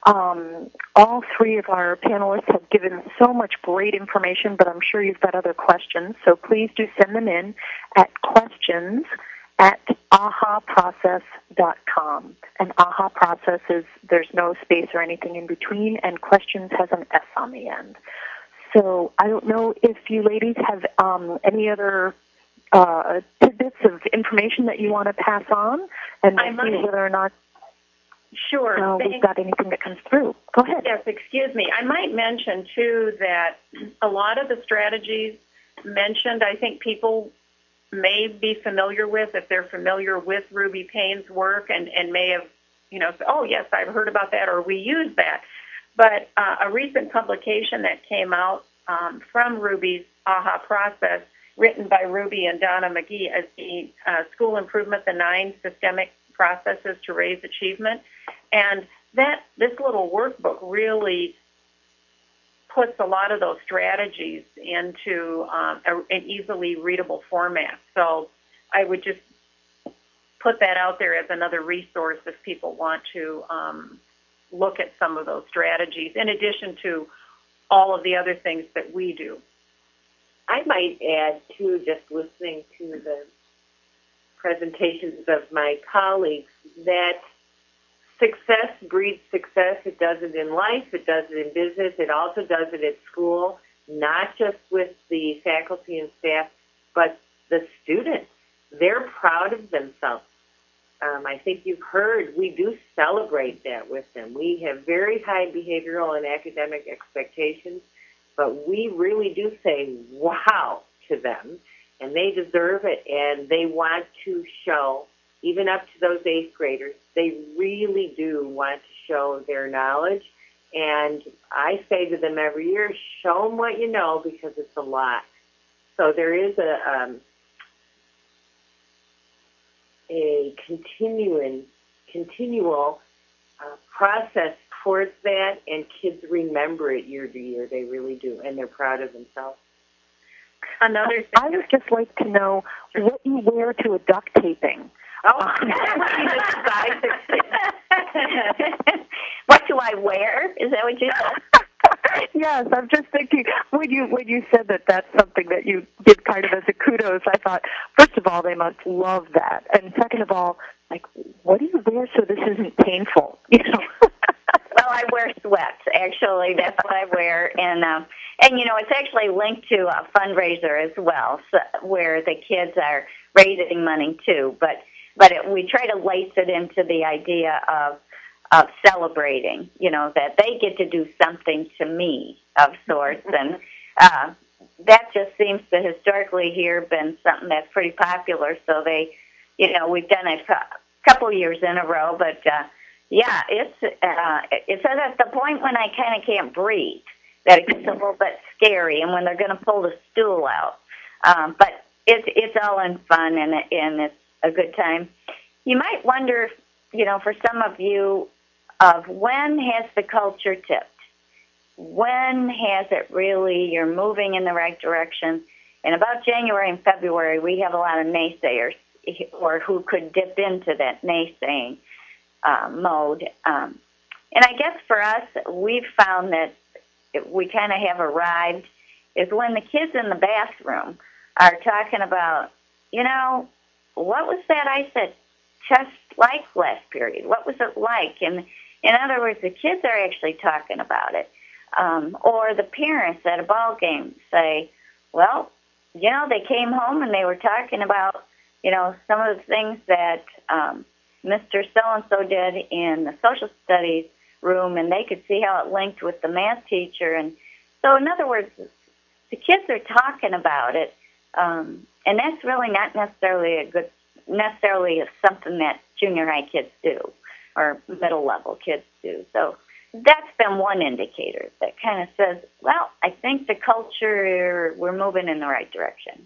S1: All three of our panelists have given so much great information, but I'm sure you've got other questions, so please do send them in at questions@ahaprocess.com. And AHA Process is, there's no space or anything in between, and questions has an S on the end. So I don't know if you ladies have any other tidbits of information that you want to pass on, and see whether or not we've got anything that comes through. Go ahead.
S2: Yes, excuse me. I might mention, too, that a lot of the strategies mentioned, I think people may be familiar with, if they're familiar with Ruby Payne's work, and may have, oh, yes, I've heard about that, or we use that. But a recent publication that came out from Ruby's AHA Process, written by Ruby and Donna McGee, as the School Improvement, the 9 Systemic Processes to Raise Achievement. And this little workbook really puts a lot of those strategies into an easily readable format. So I would just put that out there as another resource if people want to look at some of those strategies, in addition to all of the other things that we do.
S3: I might add, too, just listening to presentations of my colleagues that success breeds success. It does it in life. It does it in business. It also does it at school, not just with the faculty and staff, but the students. They're proud of themselves. I think you've heard we do celebrate that with them. We have very high behavioral and academic expectations, but we really do say wow to them, and they deserve it, and they want to show, even up to those 8th graders, they really do want to show their knowledge. And I say to them every year, show them what you know, because it's a lot. So there is a continual process towards that, and kids remember it year to year. They really do, and they're proud of themselves.
S1: Another thing, I would just like to know what you wear to a duct taping.
S3: Oh,
S4: what do I wear? Is that what you said?
S1: Yes, I'm just thinking, when you said that that's something that you did kind of as a kudos, I thought, first of all, they must love that. And second of all, like, what do you wear so this isn't painful? You know?
S4: Well, I wear sweats, actually. That's what I wear. And you know, it's actually linked to a fundraiser as well, so, where the kids are raising money, too. But we try to lace it into the idea of celebrating, you know, that they get to do something to me of sorts. And that just seems to historically here been something that's pretty popular. So they, you know, we've done it a couple years in a row. But, yeah, it's at the point when I kind of can't breathe that it gets a little bit scary, and when they're going to pull the stool out. But it's all in fun, and it's a good time. You might wonder, you know, for some of you, of when has the culture tipped? When has it really, you're moving in the right direction? And about January and February, we have a lot of naysayers, or who could dip into that naysaying mode. And I guess for us, we've found that we kind of have arrived is when the kids in the bathroom are talking about, you know, what was that I said test like last period? What was it like? And in other words, the kids are actually talking about it. Or the parents at a ball game say, well, you know, they came home and they were talking about, you know, some of the things that Mr. So-and-so did in the social studies room, and they could see how it linked with the math teacher. And so, in other words, the kids are talking about it, and that's really not necessarily something that junior high kids do or middle level kids do. So that's been one indicator that kind of says, well, I think the culture, we're moving in the right direction.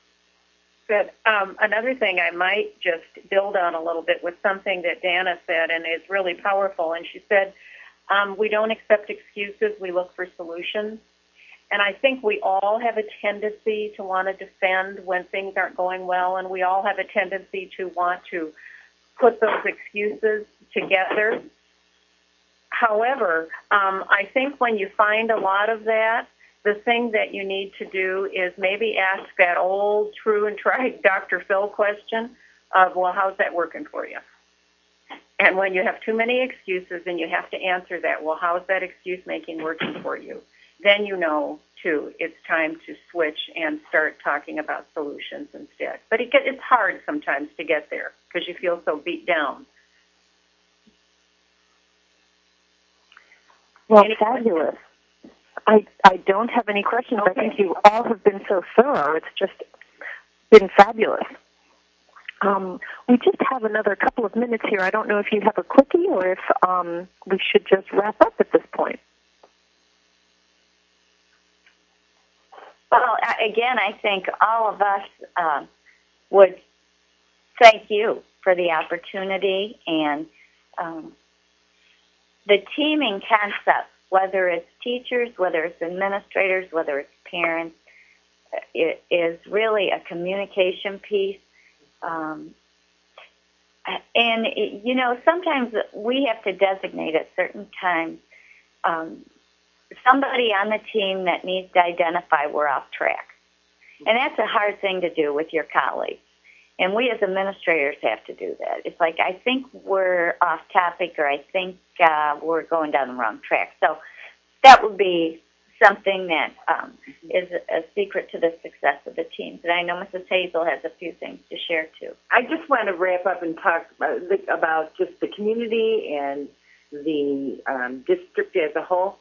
S2: But another thing I might just build on a little bit was something that Dana said, and it's really powerful. And she said, we don't accept excuses, we look for solutions. And I think we all have a tendency to want to defend when things aren't going well, and we all have a tendency to want to put those excuses together. However, I think when you find a lot of that, the thing that you need to do is maybe ask that old, true and tried Dr. Phil question of, well, how's that working for you? And when you have too many excuses and you have to answer that, well, how's that excuse making working for you? Then you know, too, it's time to switch and start talking about solutions instead. But it's hard sometimes to get there because you feel so beat down.
S1: Well, fabulous. I don't have any questions. Okay. I think you all have been so thorough. It's just been fabulous. We just have another couple of minutes here. I don't know if you have a quickie or if we should just wrap up at this point.
S4: Well, again, I think all of us would thank you for the opportunity, and the teaming concept, whether it's teachers, whether it's administrators, whether it's parents, it is really a communication piece. And, you know, sometimes we have to designate at certain times somebody on the team that needs to identify we're off track. And that's a hard thing to do with your colleagues. And we as administrators have to do that. It's like, I think we're off topic, or I think we're going down the wrong track. So that would be something that is a secret to the success of the teams. And I know Mrs. Hazel has a few things to share, too.
S3: I just want to wrap up and talk about just the community and the district as a whole,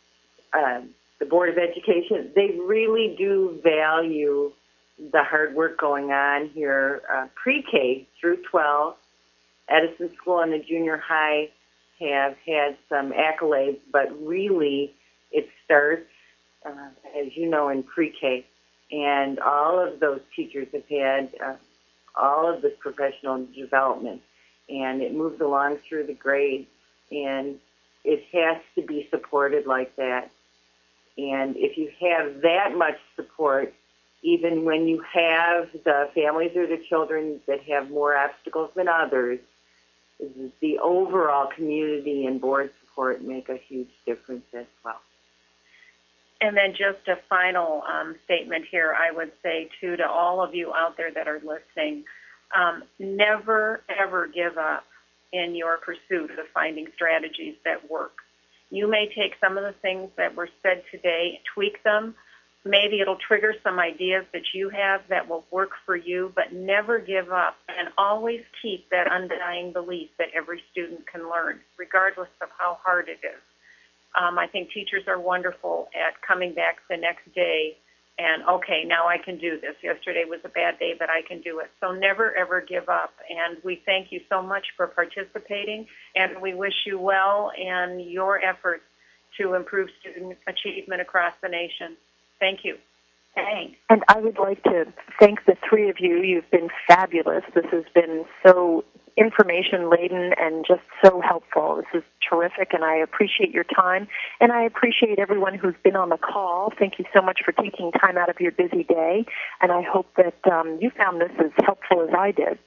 S3: the Board of Education. They really do value the hard work going on here. Pre-K through 12, Edison School and the junior high have had some accolades, but really it starts, as you know, in pre-K. And all of those teachers have had all of this professional development, and it moves along through the grades, and it has to be supported like that. And if you have that much support, even when you have the families or the children that have more obstacles than others, the overall community and board support make a huge difference as well.
S2: And then just a final statement here, I would say, too, to all of you out there that are listening, never, ever give up in your pursuit of finding strategies that work. You may take some of the things that were said today, tweak them. Maybe it'll trigger some ideas that you have that will work for you, but never give up, and always keep that undying belief that every student can learn, regardless of how hard it is. I think teachers are wonderful at coming back the next day and, okay, now I can do this. Yesterday was a bad day, but I can do it. So never, ever give up. And we thank you so much for participating, and we wish you well in your efforts to improve student achievement across the nation. Thank you.
S4: Thanks.
S1: And I would like to thank the three of you. You've been fabulous. This has been so information-laden and just so helpful. This is terrific, and I appreciate your time. And I appreciate everyone who's been on the call. Thank you so much for taking time out of your busy day. And I hope that you found this as helpful as I did.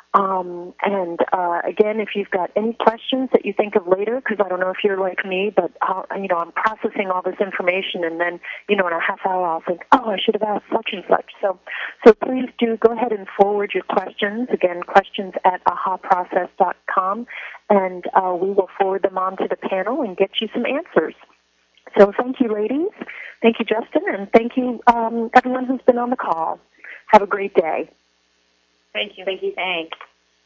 S1: Again, if you've got any questions that you think of later, because I don't know if you're like me, but I'm processing all this information, and then in a half hour I'll think, I should have asked such and such. So please do go ahead and forward your questions. Again, questions at ahaprocess.com, and we will forward them on to the panel and get you some answers. So thank you, ladies. Thank you, Justin, and thank you, everyone who's been on the call. Have a great day.
S2: Thank you.
S4: Thank you. Thanks.